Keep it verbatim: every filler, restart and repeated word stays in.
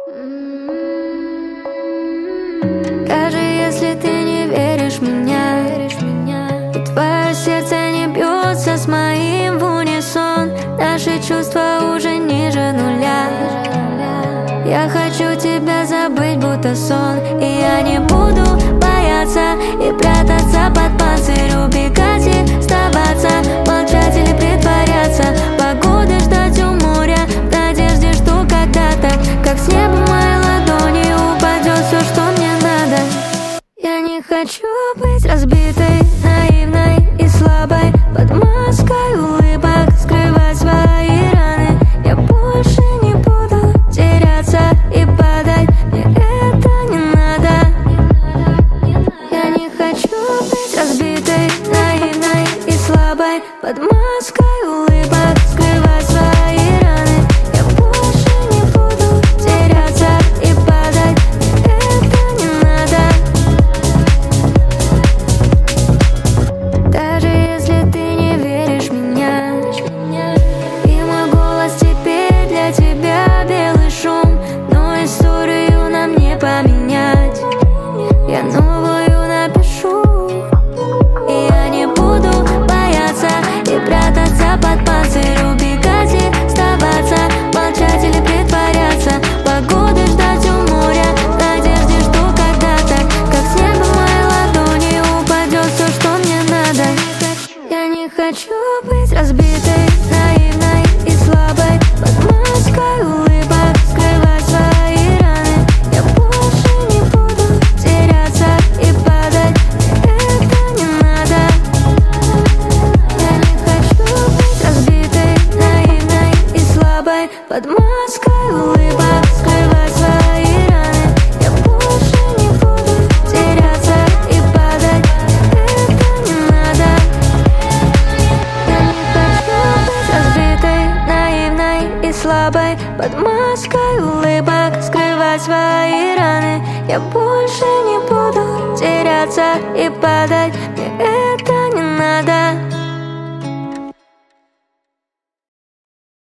Даже если ты не веришь в меня, и твое сердце не бьется с моим в унисон, наши чувства уже ниже нуля. Я хочу тебя забыть, будто сон, и я не буду бояться и прятаться под панцирь, убегать и сдаваться, молчать или притворяться, погоды ждать у моря, в надежде, что когда-то, как с неба моей ладони, упадет все, что мне надо. Я не хочу быть разбитой, наивной и слабой, под маской улыбок скрывать свои раны. Я больше не буду теряться и падать, мне это не надо. Я не хочу быть разбитой, наивной и слабой, под маской улыбок скрывать свои раны. Я больше не буду теряться и падать, мне это не надо. Даже если ты не веришь в меня, и мой голос теперь для тебя белый шум, но историю нам не поменять, я новую напишу. И я не буду бояться и прятаться под панцирь, убегать и сдаваться, молчать или притворяться, погоды ждать у моря, в надежде, что когда-то, как с неба моей ладони, упадет все, что мне надо. Я не хочу быть разбитой, наивной и слабой, под маской улыбок скрывать свои раны. Я больше не буду теряться и падать, мне это не надо. Я не хочу быть разбитой, наивной и слабой, под маской улыбок скрывать свои раны. Я больше не буду теряться и падать, мне это не надо. Я не хочу быть разбитой, наивной и слабой, под маской улыбок скрывать свои раны. Я больше не буду теряться и падать.